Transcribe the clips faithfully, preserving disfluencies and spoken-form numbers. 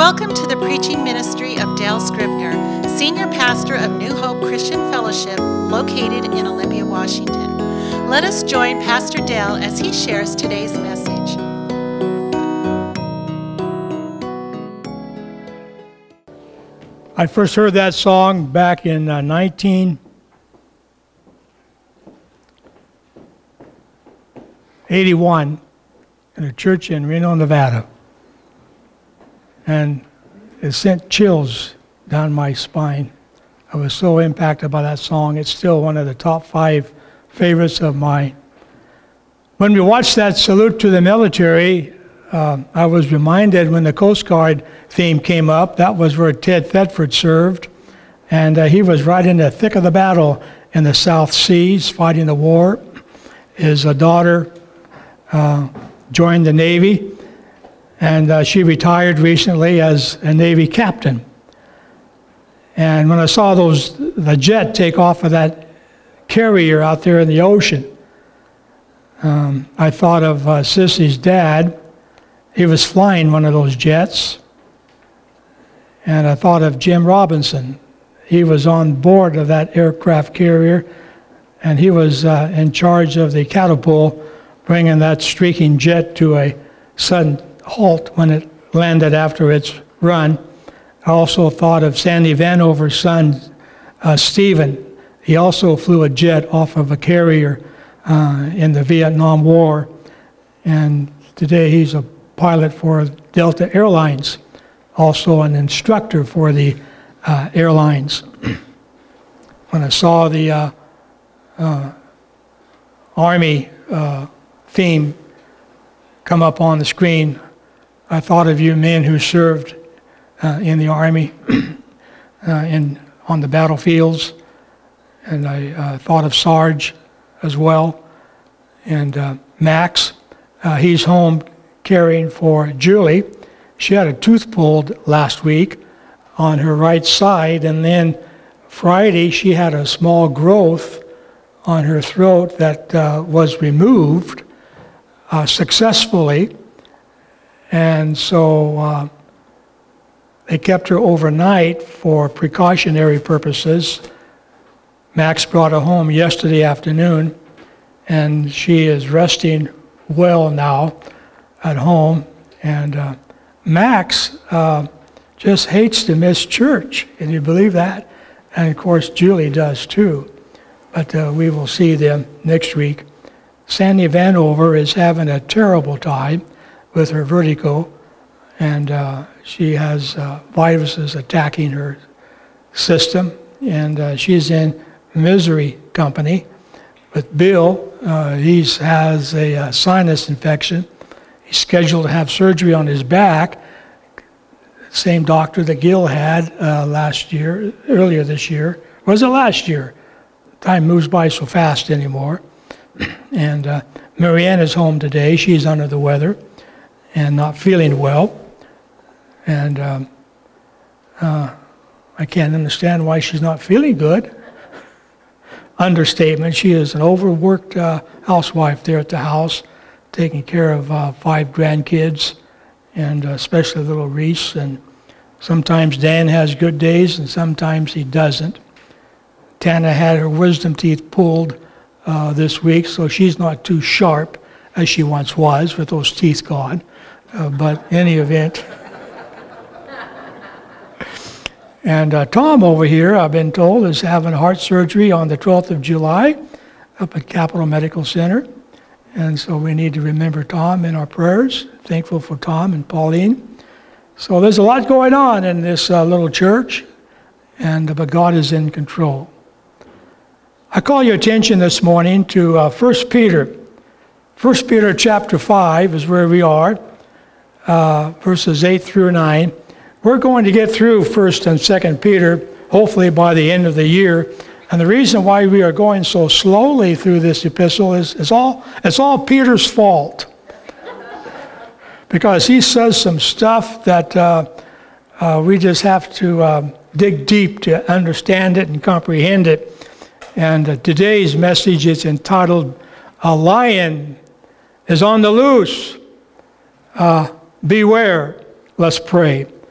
Welcome to the preaching ministry of Dale Scribner, Senior Pastor of New Hope Christian Fellowship, located in Olympia, Washington. Let us join Pastor Dale as he shares today's message. I first heard that song back in uh, nineteen eighty-one in a church in Reno, Nevada. And it sent chills down my spine. I was so impacted by that song. It's still one of the top five favorites of mine. When we watched that salute to the military, uh, I was reminded when the Coast Guard theme came up, that was where Ted Thetford served. And uh, he was right in the thick of the battle in the South Seas, fighting the war. His uh, daughter uh, joined the Navy. And uh, she retired recently as a Navy captain. And when I saw those, the jet take off of that carrier out there in the ocean, um, I thought of uh, Sissy's dad. He was flying one of those jets. And I thought of Jim Robinson. He was on board of that aircraft carrier, and he was uh, in charge of the catapult, bringing that streaking jet to a sudden halt when it landed after its run. I also thought of Sandy Vanover's son, uh, Stephen. He also flew a jet off of a carrier uh, in the Vietnam War, and today he's a pilot for Delta Airlines, also an instructor for the uh, airlines. When I saw the uh, uh, Army uh, theme come up on the screen, I thought of you men who served uh, in the Army, uh, in, on the battlefields, and I uh, thought of Sarge as well, and uh, Max. Uh, he's home caring for Julie. She had a tooth pulled last week on her right side, and then Friday she had a small growth on her throat that uh, was removed uh, successfully. And so uh, they kept her overnight for precautionary purposes. Max brought her home yesterday afternoon, and she is resting well now at home. And uh, Max uh, just hates to miss church. Can you believe that? And of course, Julie does too. But uh, we will see them next week. Sandy Vanover is having a terrible time with her vertigo, and uh, she has uh, viruses attacking her system, and uh, she's in misery company. With Bill, uh, he has a uh, sinus infection. He's scheduled to have surgery on his back. Same doctor that Gil had uh, last year, earlier this year. Was it last year? Time moves by so fast anymore. And uh, Marianne is home today. She's under the weather and not feeling well. And um, uh, I can't understand why she's not feeling good. Understatement. She is an overworked uh, housewife there at the house, taking care of uh, five grandkids, and uh, especially little Reese. And sometimes Dan has good days, and sometimes he doesn't. Tana had her wisdom teeth pulled uh, this week, so she's not too sharp as she once was with those teeth gone. Uh, but in any event. And uh, Tom over here, I've been told, is having heart surgery on the twelfth of July up at Capital Medical Center. And so we need to remember Tom in our prayers. Thankful for Tom and Pauline. So there's a lot going on in this uh, little church, and uh, but God is in control. I call your attention this morning to uh, First Peter. First Peter chapter five is where we are. Uh, verses eight through nine. We're going to get through First and Second Peter, hopefully by the end of the year. And the reason why we are going so slowly through this epistle is it's all it's all Peter's fault, because he says some stuff that uh, uh, we just have to uh, dig deep to understand it and comprehend it. And uh, today's message is entitled, "A Lion is on the Loose." Uh, Beware. Let's pray.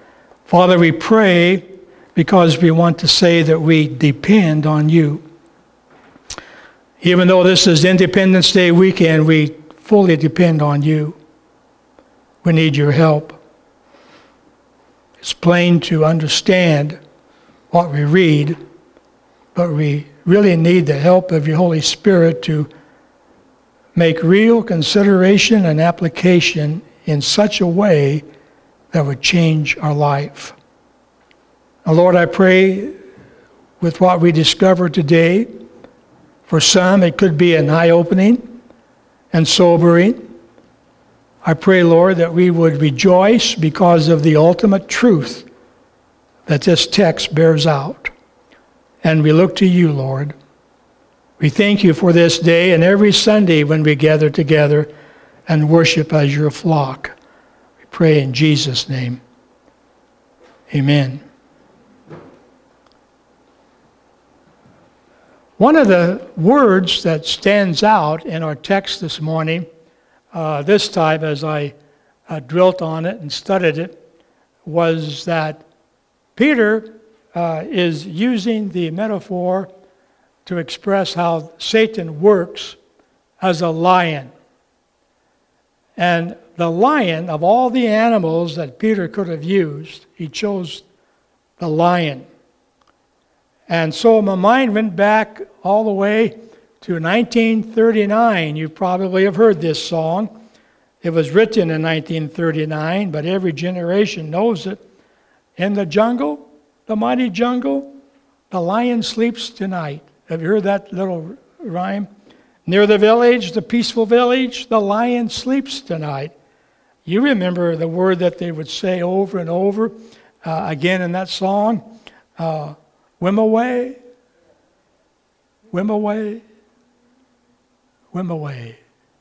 Father, we pray because we want to say that we depend on you. Even though this is Independence Day weekend, we fully depend on you. We need your help. It's plain to understand what we read, but we really need the help of your Holy Spirit to make real consideration and application in such a way that would change our life. Now, Lord, I pray with what we discovered today, for some it could be an eye-opening and sobering. I pray, Lord, that we would rejoice because of the ultimate truth that this text bears out. And we look to you, Lord. We thank you for this day and every Sunday when we gather together and worship as your flock. We pray in Jesus' name. Amen. One of the words that stands out in our text this morning, uh, this time as I uh, dwelt on it and studied it, was that Peter uh, is using the metaphor to express how Satan works as a lion. And the lion, of all the animals that Peter could have used, he chose the lion. And so my mind went back all the way to nineteen thirty-nine. You probably have heard this song. It was written in nineteen thirty-nine, but every generation knows it. In the jungle, the mighty jungle, the lion sleeps tonight. Have you heard that little rhyme? Near the village, the peaceful village, the lion sleeps tonight. You remember the word that they would say over and over uh, again in that song? Uh, Whim away, whim away, whim away.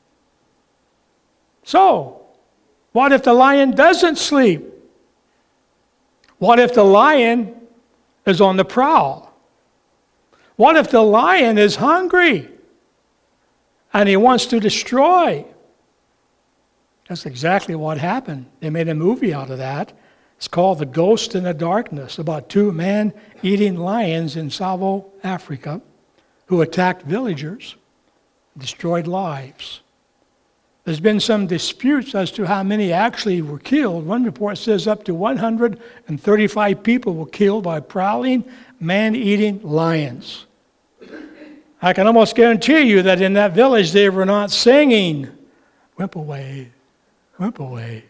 So, what if the lion doesn't sleep? What if the lion is on the prowl? What if the lion is hungry and he wants to destroy? That's exactly what happened. They made a movie out of that. It's called The Ghost in the Darkness, about two man-eating lions in Savo, Africa, who attacked villagers, destroyed lives. There's been some disputes as to how many actually were killed. One report says up to one hundred thirty-five people were killed by prowling, man-eating lions. I can almost guarantee you that in that village they were not singing, "Whimp away, whimp away."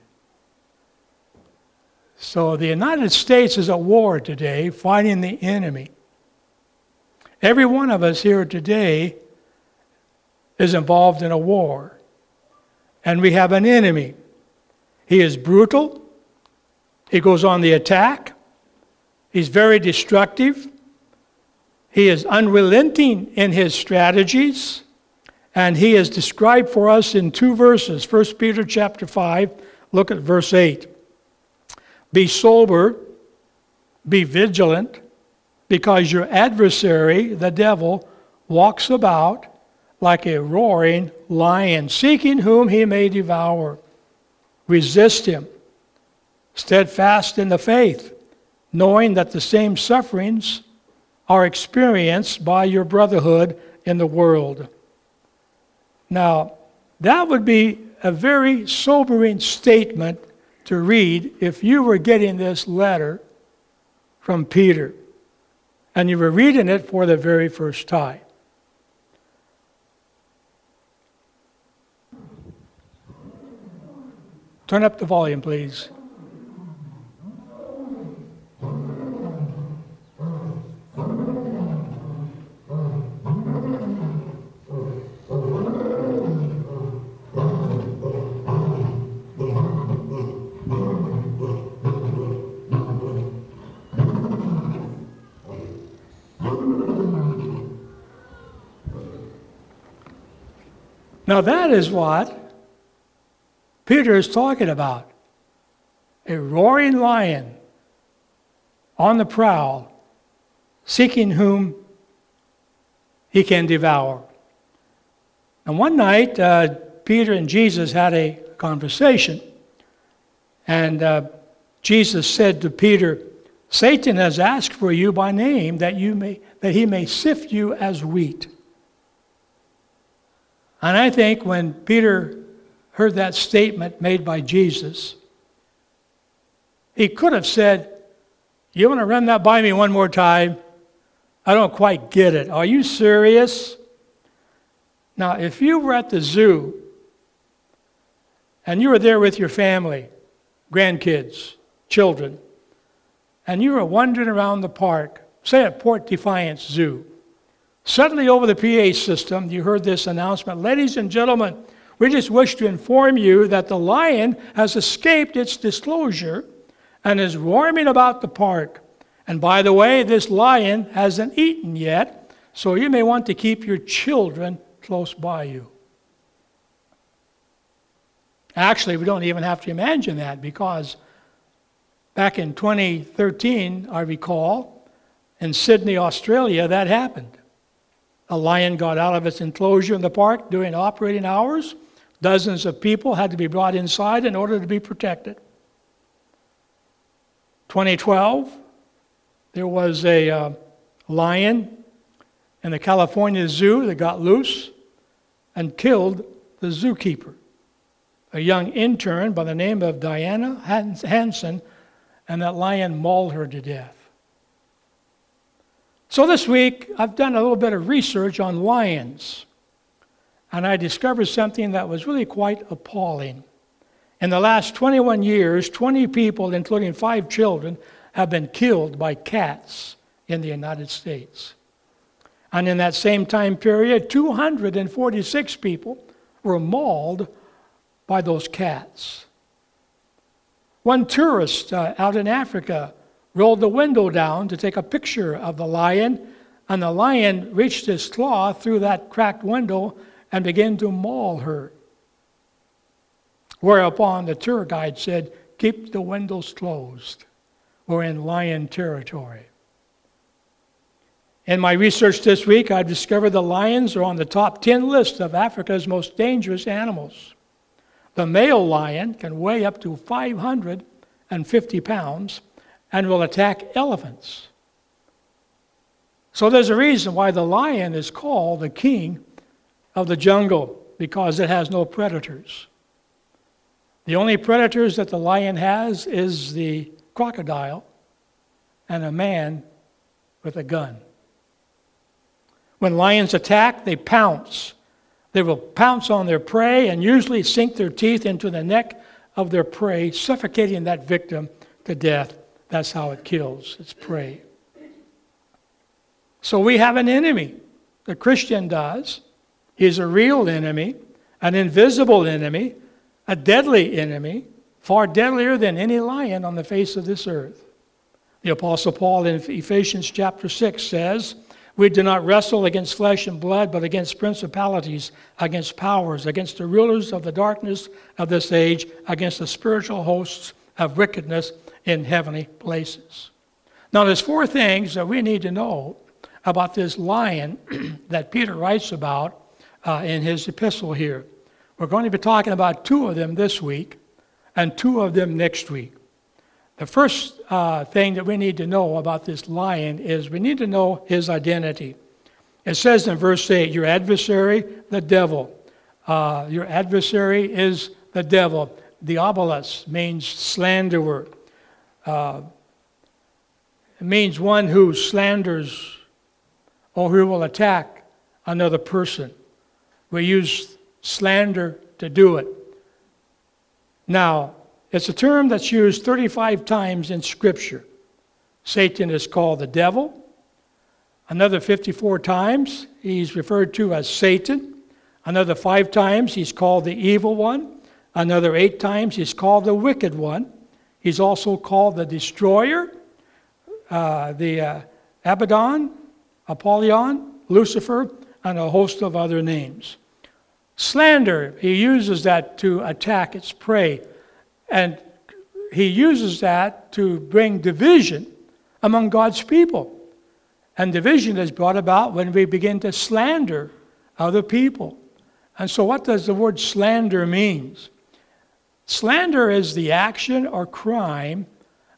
So the United States is at war today, fighting the enemy. Every one of us here today is involved in a war. And we have an enemy. He is brutal. He goes on the attack. He's very destructive. He is unrelenting in his strategies. And he is described for us in two verses. First Peter chapter five, look at verse eight. Be sober, be vigilant, because your adversary, the devil, walks about like a roaring lion, seeking whom he may devour. Resist him, steadfast in the faith, knowing that the same sufferings are experienced by your brotherhood in the world. Now, that would be a very sobering statement to read if you were getting this letter from Peter and you were reading it for the very first time. Turn up the volume, please. Now that is what Peter is talking about. A roaring lion on the prowl, seeking whom he can devour. And one night, uh, Peter and Jesus had a conversation. And uh, Jesus said to Peter, Satan has asked for you by name that you may that he may sift you as wheat. And I think when Peter heard that statement made by Jesus, he could have said, you want to run that by me one more time? I don't quite get it. Are you serious? Now, if you were at the zoo and you were there with your family, grandkids, children, and you were wandering around the park, say at Port Defiance Zoo, suddenly over the P A system, you heard this announcement, ladies and gentlemen, we just wish to inform you that the lion has escaped its disclosure and is roaming about the park. And by the way, this lion hasn't eaten yet, so you may want to keep your children close by you. Actually, we don't even have to imagine that, because back in twenty thirteen, I recall, in Sydney, Australia, that happened. A lion got out of its enclosure in the park during operating hours. Dozens of people had to be brought inside in order to be protected. twenty twelve, there was a uh, lion in the California Zoo that got loose and killed the zookeeper, a young intern by the name of Diana Hansen, and that lion mauled her to death. So this week, I've done a little bit of research on lions, and I discovered something that was really quite appalling. In the last twenty-one years, twenty people, including five children, have been killed by cats in the United States. And in that same time period, two hundred forty-six people were mauled by those cats. One tourist uh, out in Africa rolled the window down to take a picture of the lion, and the lion reached his claw through that cracked window and began to maul her. Whereupon the tour guide said, keep the windows closed. We're in lion territory. In my research this week, I've discovered the lions are on the top ten list of Africa's most dangerous animals. The male lion can weigh up to five hundred fifty pounds and will attack elephants. So there's a reason why the lion is called the king of the jungle, because it has no predators. The only predators that the lion has is the crocodile and a man with a gun. When lions attack, they pounce. They will pounce on their prey and usually sink their teeth into the neck of their prey, suffocating that victim to death. That's how it kills its prey. So we have an enemy. The Christian does. He's a real enemy, an invisible enemy, a deadly enemy, far deadlier than any lion on the face of this earth. The Apostle Paul in Ephesians chapter six says, we do not wrestle against flesh and blood, but against principalities, against powers, against the rulers of the darkness of this age, against the spiritual hosts of wickedness in heavenly places. Now, there's four things that we need to know about this lion that Peter writes about uh, in his epistle here. We're going to be talking about two of them this week and two of them next week. The first uh, thing that we need to know about this lion is we need to know his identity. It says in verse eight, your adversary, the devil. Uh, your adversary is the devil. Diabolos means slanderer. Uh, it means one who slanders or who will attack another person. We use slander to do it. Now, it's a term that's used thirty-five times in Scripture. Satan is called the devil. Another fifty-four times he's referred to as Satan. Another five times he's called the evil one. Another eight times he's called the wicked one. He's also called the destroyer, uh, the uh, Abaddon, Apollyon, Lucifer, and a host of other names. Slander, he uses that to attack its prey. And he uses that to bring division among God's people. And division is brought about when we begin to slander other people. And so what does the word slander mean? Slander is the action or crime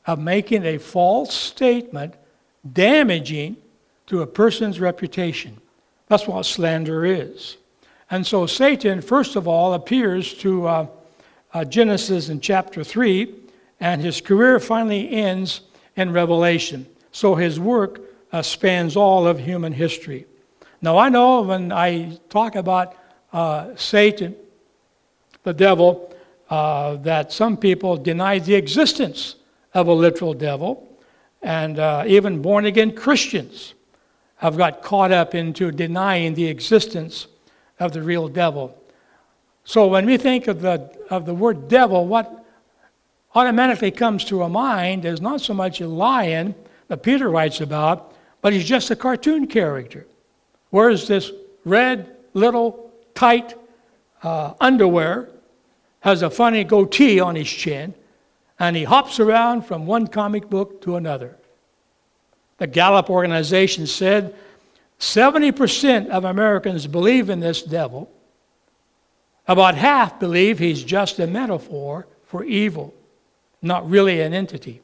of making a false statement damaging to a person's reputation. That's what slander is. And so Satan, first of all, appears to uh, uh, Genesis in chapter three, and his career finally ends in Revelation. So his work uh, spans all of human history. Now I know when I talk about uh, Satan, the devil, uh, that some people deny the existence of a literal devil, and uh, even born-again Christians have got caught up into denying the existence of the real devil. So when we think of the of the word devil, what automatically comes to our mind is not so much a lion that Peter writes about, but he's just a cartoon character. Wears this red, little, tight uh, underwear, has a funny goatee on his chin, and he hops around from one comic book to another. The Gallup organization said seventy percent of Americans believe in this devil. About half believe he's just a metaphor for evil, not really an entity.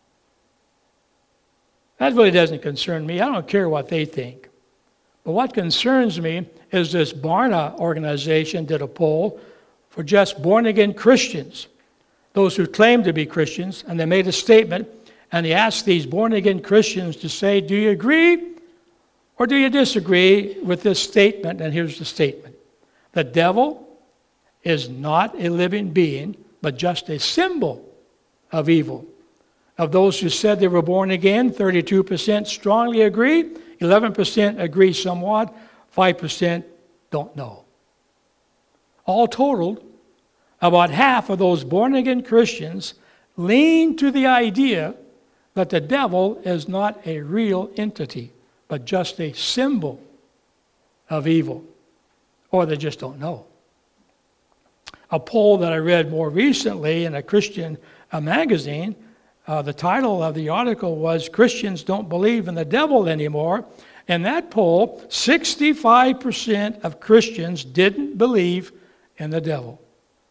That really doesn't concern me. I don't care what they think. But what concerns me is this Barna organization did a poll for just born-again Christians, those who claim to be Christians, and they made a statement. And he asked these born-again Christians to say, do you agree or do you disagree with this statement? And here's the statement. The devil is not a living being, but just a symbol of evil. Of those who said they were born again, thirty-two percent strongly agree, eleven percent agree somewhat, five percent don't know. All totaled, about half of those born-again Christians lean to the idea that the devil is not a real entity, but just a symbol of evil. Or they just don't know. A poll that I read more recently in a Christian uh, magazine, uh, the title of the article was, Christians Don't Believe in the Devil Anymore. In that poll, sixty-five percent of Christians didn't believe in the devil.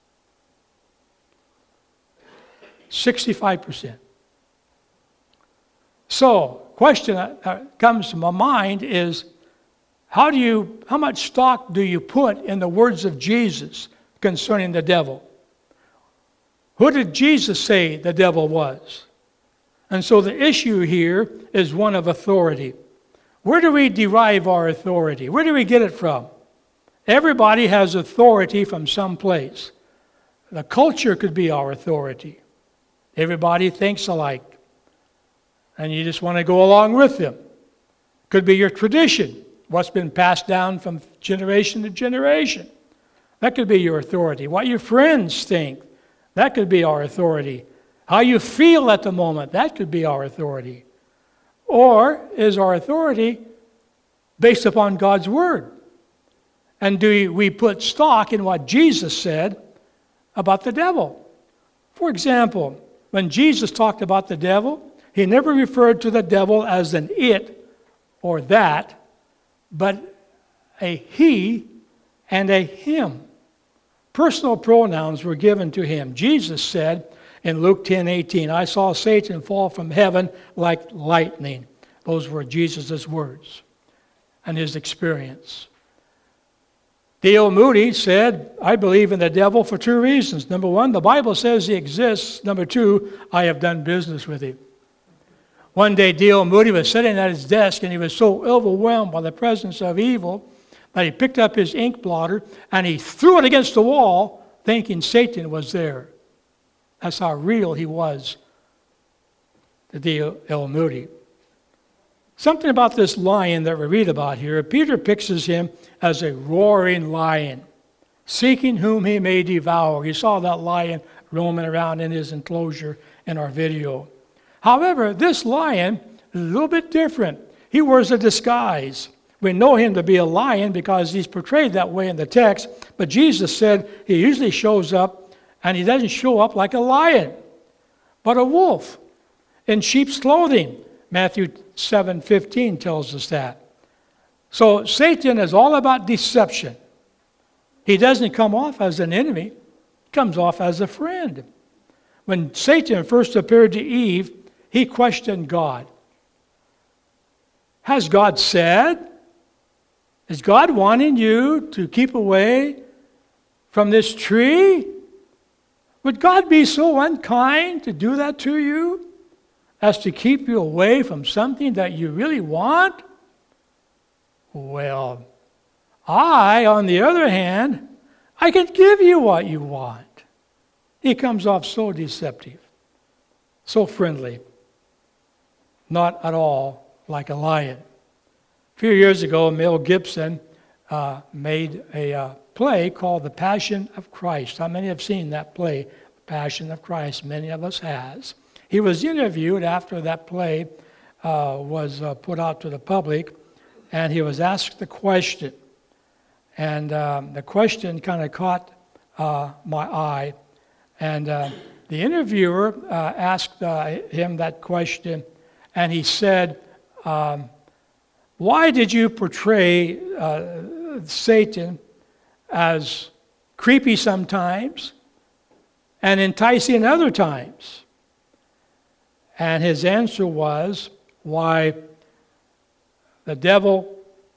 sixty-five percent. So, question that comes to my mind is, how do you, how much stock do you put in the words of Jesus concerning the devil? Who did Jesus say the devil was? And so the issue here is one of authority. Where do we derive our authority? Where do we get it from? Everybody has authority from some place. The culture could be our authority. Everybody thinks alike, and you just want to go along with them. Could be your tradition, what's been passed down from generation to generation. That could be your authority. What your friends think, that could be our authority. How you feel at the moment, that could be our authority. Or is our authority based upon God's Word? And do we put stock in what Jesus said about the devil? For example, when Jesus talked about the devil, he never referred to the devil as an it or that, but a he and a him. Personal pronouns were given to him. Jesus said in Luke ten eighteen, I saw Satan fall from heaven like lightning. Those were Jesus' words and his experience. D L Moody said, I believe in the devil for two reasons. Number one, the Bible says he exists. Number two, I have done business with him. One day, D L Moody was sitting at his desk, and he was so overwhelmed by the presence of evil that he picked up his ink blotter and he threw it against the wall, thinking Satan was there. That's how real he was to D L Moody. Something about this lion that we read about here, Peter pictures him as a roaring lion, seeking whom he may devour. You saw that lion roaming around in his enclosure in our video. However, this lion is a little bit different. He wears a disguise. We know him to be a lion because he's portrayed that way in the text, but Jesus said he usually shows up, and he doesn't show up like a lion, but a wolf in sheep's clothing. Matthew seven fifteen tells us that. So Satan is all about deception. He doesn't come off as an enemy. He comes off as a friend. When Satan first appeared to Eve, he questioned God. Has God said? Is God wanting you to keep away from this tree? Would God be so unkind to do that to you as to keep you away from something that you really want? Well, I, on the other hand, I can give you what you want. He comes off so deceptive, so friendly, not at all like a lion. A few years ago, Mel Gibson uh, made a uh, play called The Passion of Christ. How many have seen that play, The Passion of Christ? Many of us has. He was interviewed after that play uh, was uh, put out to the public, and he was asked the question. And um, the question kind of caught uh, my eye. And uh, the interviewer uh, asked uh, him that question, and he said, um, why did you portray uh, Satan as creepy sometimes and enticing other times? And his answer was, why, the devil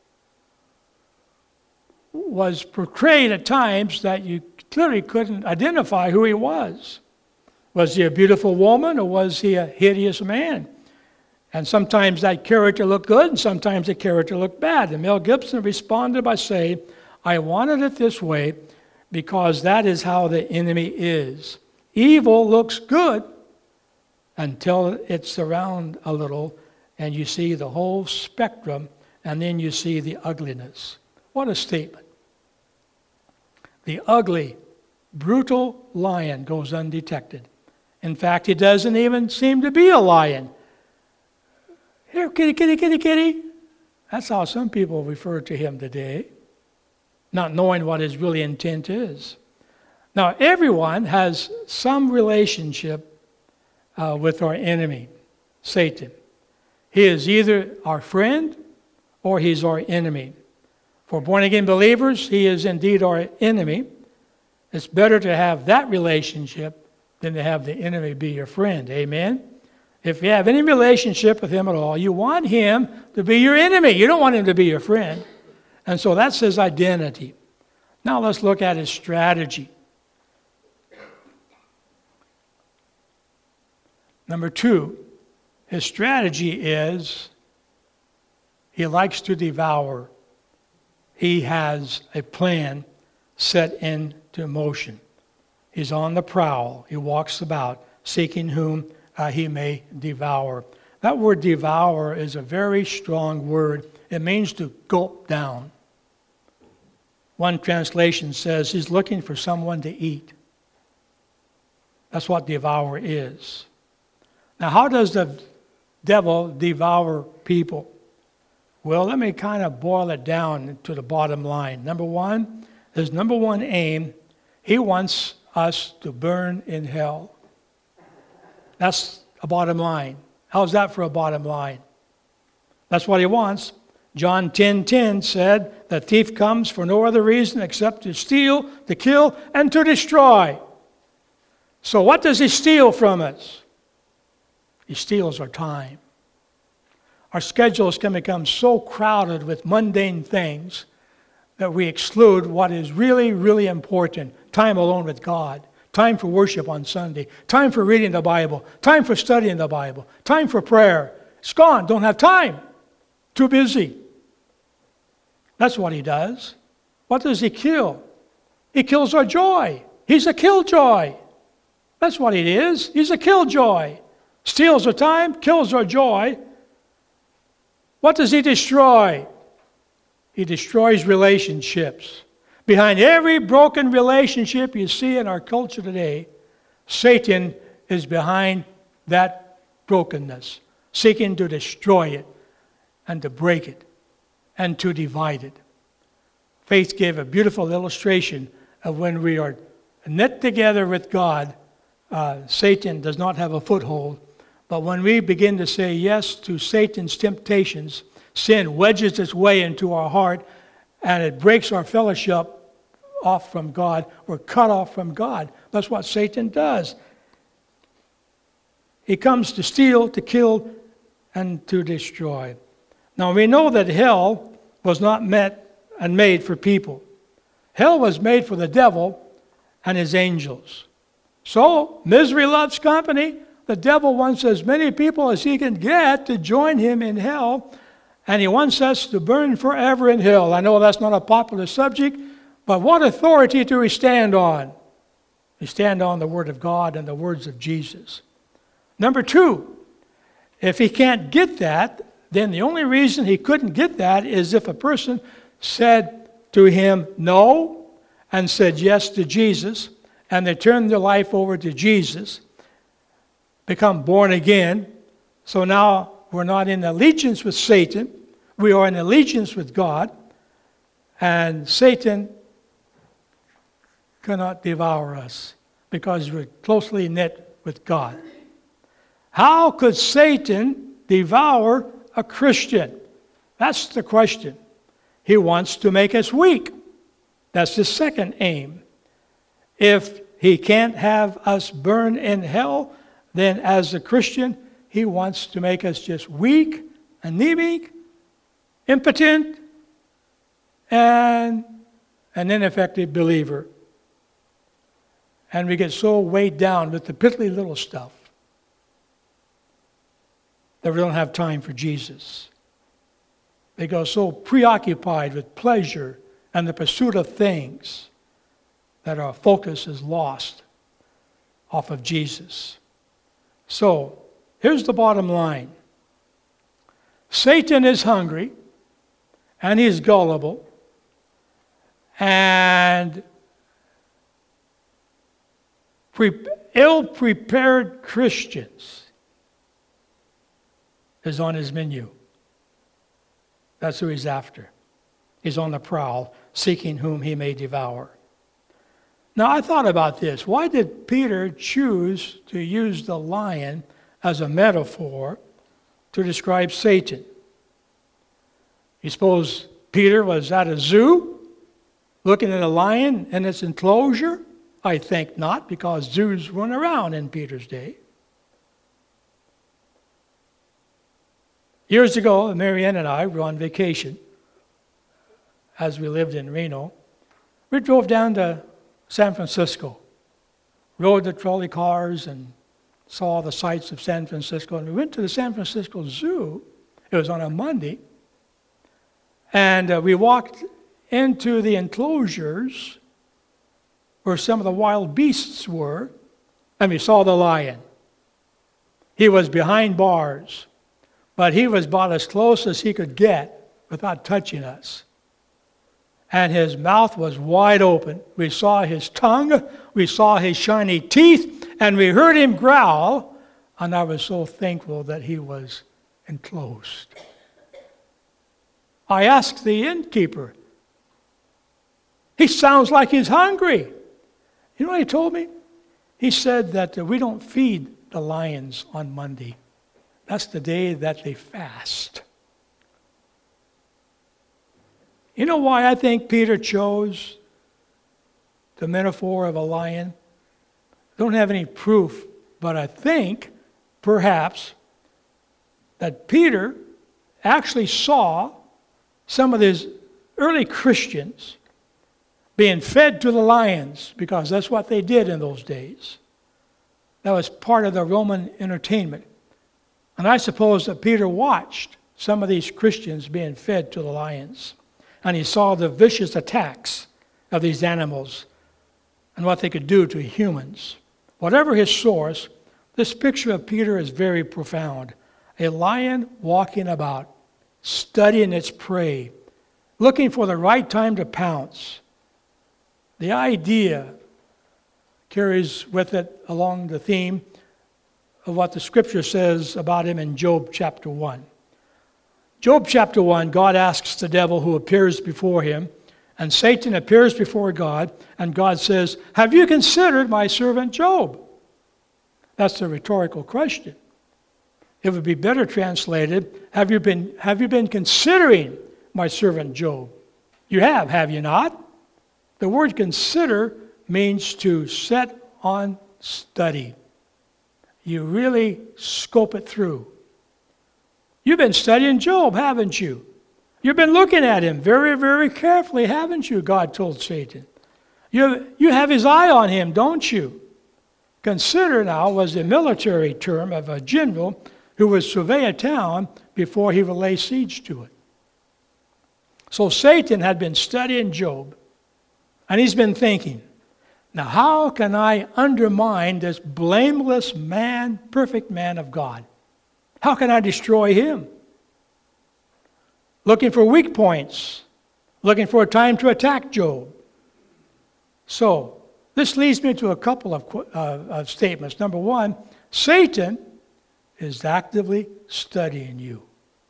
was portrayed at times that you clearly couldn't identify who he was. Was he a beautiful woman or was he a hideous man? And sometimes that character looked good and sometimes the character looked bad. And Mel Gibson responded by saying, I wanted it this way because that is how the enemy is. Evil looks good until it's around a little and you see the whole spectrum and then you see the ugliness. What a statement. The ugly, brutal lion goes undetected. In fact, he doesn't even seem to be a lion. Here, kitty, kitty, kitty, kitty. That's how some people refer to him today, not knowing what his really intent is. Now, everyone has some relationship uh, with our enemy, Satan. He is either our friend or he's our enemy. For born-again believers, he is indeed our enemy. It's better to have that relationship than to have the enemy be your friend. Amen? If you have any relationship with him at all, you want him to be your enemy. You don't want him to be your friend. And so that's his identity. Now let's look at his strategy. Number two, his strategy is he likes to devour. He has a plan set into motion. He's on the prowl. He walks about, seeking whom uh, he may devour. That word devour is a very strong word. It means to gulp down. One translation says he's looking for someone to eat. That's what devour is. Now, how does the devil devour people? Well, let me kind of boil it down to the bottom line. Number one, his number one aim, he wants us to burn in hell. That's a bottom line. How's that for a bottom line? That's what he wants. John ten ten said, the thief comes for no other reason except to steal, to kill, and to destroy. So what does he steal from us? He steals our time. Our schedules can become so crowded with mundane things that we exclude what is really, really important. Time alone with God. Time for worship on Sunday. Time for reading the Bible. Time for studying the Bible. Time for prayer. It's gone. Don't have time. Too busy. That's what he does. What does he kill? He kills our joy. He's a killjoy. That's what he is. He's a killjoy. Steals our time, kills our joy. What does he destroy? He destroys relationships. Behind every broken relationship you see in our culture today, Satan is behind that brokenness, seeking to destroy it and to break it and to divide it. Faith gave a beautiful illustration of when we are knit together with God, uh, Satan does not have a foothold. But when we begin to say yes to Satan's temptations, sin wedges its way into our heart and it breaks our fellowship off from God. We're cut off from God. That's what Satan does. He comes to steal, to kill, and to destroy. Now we know that hell was not meant and made for people. Hell was made for the devil and his angels. So, misery loves company. The devil wants as many people as he can get to join him in hell, and he wants us to burn forever in hell. I know that's not a popular subject, but what authority do we stand on? We stand on the Word of God and the words of Jesus. Number two, if he can't get that, then the only reason he couldn't get that is if a person said to him no and said yes to Jesus, and they turned their life over to Jesus, become born again. So now we're not in allegiance with Satan. We are in allegiance with God. And Satan cannot devour us because we're closely knit with God. How could Satan devour a Christian? That's the question. He wants to make us weak. That's his second aim. If he can't have us burn in hell, then as a Christian, he wants to make us just weak, anemic, impotent, and an ineffective believer. And we get so weighed down with the piddly little stuff that we don't have time for Jesus. They go so preoccupied with pleasure and the pursuit of things that our focus is lost off of Jesus. So, here's the bottom line. Satan is hungry, and he's gullible, and pre- ill-prepared Christians is on his menu. That's who he's after. He's on the prowl, seeking whom he may devour. Now, I thought about this. Why did Peter choose to use the lion as a metaphor to describe Satan? You suppose Peter was at a zoo looking at a lion in its enclosure? I think not, because zoos weren't around in Peter's day. Years ago, Marianne and I were on vacation as we lived in Reno. We drove down to San Francisco, rode the trolley cars and saw the sights of San Francisco. And we went to the San Francisco Zoo. It was on a Monday. And uh, we walked into the enclosures where some of the wild beasts were, and we saw the lion. He was behind bars, but he was about as close as he could get without touching us. And his mouth was wide open. We saw his tongue, we saw his shiny teeth, and we heard him growl, and I was so thankful that he was enclosed. I asked the innkeeper, he sounds like he's hungry. You know what he told me? He said that we don't feed the lions on Monday. That's the day that they fast. You know why I think Peter chose the metaphor of a lion? I don't have any proof, but I think, perhaps, that Peter actually saw some of these early Christians being fed to the lions, because that's what they did in those days. That was part of the Roman entertainment. And I suppose that Peter watched some of these Christians being fed to the lions. And he saw the vicious attacks of these animals and what they could do to humans. Whatever his source, this picture of Peter is very profound. A lion walking about, studying its prey, looking for the right time to pounce. The idea carries with it along the theme of what the Scripture says about him in Job chapter one. Job chapter one, God asks the devil who appears before him, and Satan appears before God, and God says, "Have you considered my servant Job?" That's a rhetorical question. It would be better translated, have you been, have you been considering my servant Job? You have, have you not? The word consider means to set on study. you really scope it through. You've been studying Job, haven't you? You've been looking at him very, very carefully, haven't you? God told Satan. You, you have his eye on him, don't you? Consider now was a military term of a general who would survey a town before he would lay siege to it. So Satan had been studying Job, and he's been thinking, now how can I undermine this blameless man, perfect man of God? How can I destroy him? Looking for weak points, looking for a time to attack Job. So, this leads me to a couple of, uh, of statements. Number one, Satan is actively studying you.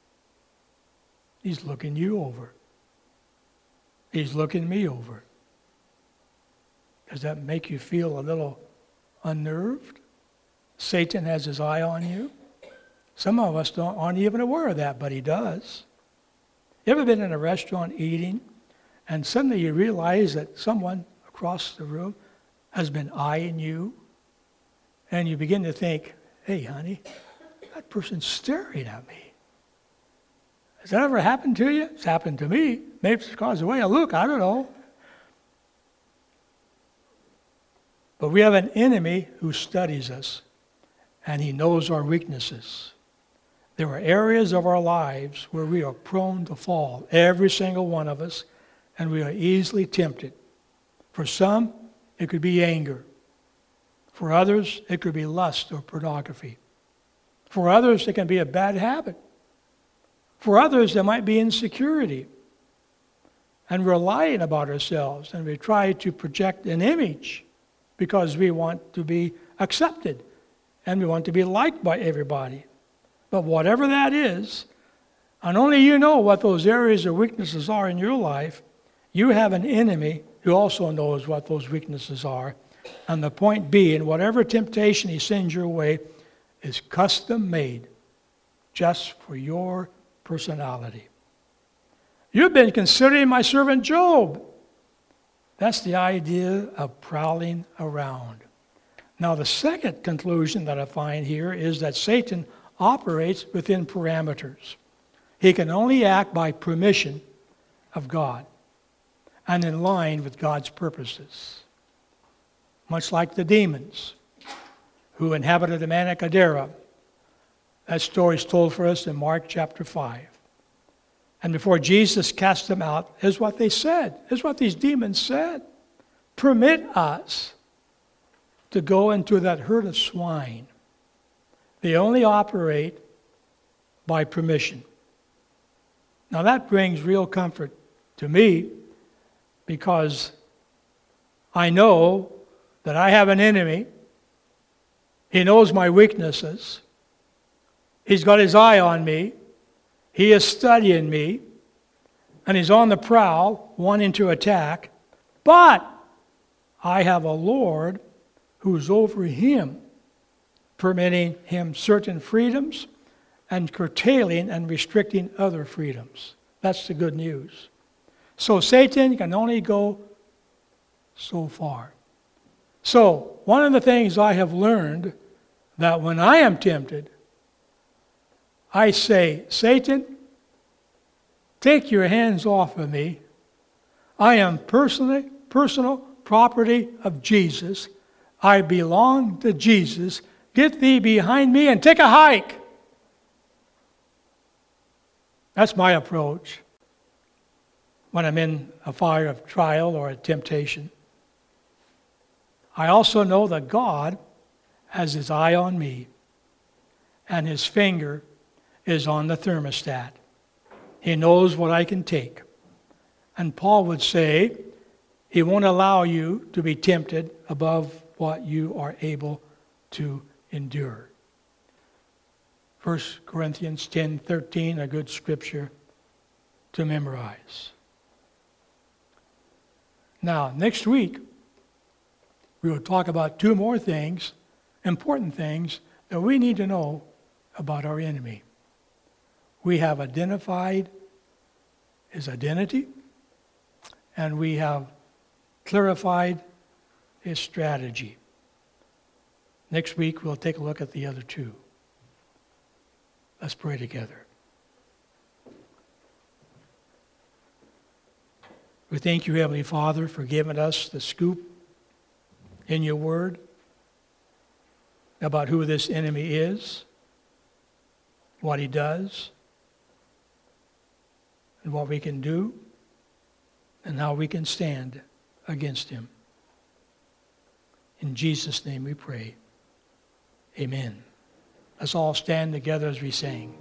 He's looking you over. He's looking me over. Does that make you feel a little unnerved? Satan has his eye on you. Some of us don't, aren't even aware of that, but he does. You ever been in a restaurant eating, and suddenly you realize that someone across the room has been eyeing you, and you begin to think, hey, honey, that person's staring at me. Has that ever happened to you? It's happened to me. Maybe it's because of the way I look, I don't know. But we have an enemy who studies us, and he knows our weaknesses. There are areas of our lives where we are prone to fall, every single one of us, and we are easily tempted. For some, it could be anger. For others, it could be lust or pornography. For others, it can be a bad habit. For others, there might be insecurity. And we're lying about ourselves, and we try to project an image because we want to be accepted, and we want to be liked by everybody. But whatever that is, and only you know what those areas of weaknesses are in your life, you have an enemy who also knows what those weaknesses are. And the point being, whatever temptation he sends your way is custom made just for your personality. You've been considering my servant Job. That's the idea of prowling around. Now, the second conclusion that I find here is that Satan operates within parameters. He can only act by permission of God and in line with God's purposes. Much like the demons who inhabited the man at Gadara. That story is told for us in Mark chapter five. And before Jesus cast them out, here's what they said. Here's what these demons said. Permit us to go into that herd of swine. They only operate by permission. Now that brings real comfort to me because I know that I have an enemy. He knows my weaknesses. He's got his eye on me. He is studying me. And he's on the prowl, wanting to attack. But I have a Lord who's over him, permitting him certain freedoms and curtailing and restricting other freedoms. That's the good news. So Satan can only go so far. So one of the things I have learned that when I am tempted, I say, Satan, take your hands off of me. I am personally, personal property of Jesus. I belong to Jesus. Get thee behind me and take a hike. That's my approach when I'm in a fire of trial or a temptation. I also know that God has his eye on me and his finger is on the thermostat. He knows what I can take. And Paul would say, he won't allow you to be tempted above what you are able to endure. First Corinthians ten thirteen, a good scripture to memorize. Now, next week, we will talk about two more things, important things, that we need to know about our enemy. We have identified his identity, and we have clarified his strategy. Next week, we'll take a look at the other two. Let's pray together. We thank you, Heavenly Father, for giving us the scoop in your word about who this enemy is, what he does, and what we can do, and how we can stand against him. In Jesus' name we pray. Amen. Let's all stand together as we sing.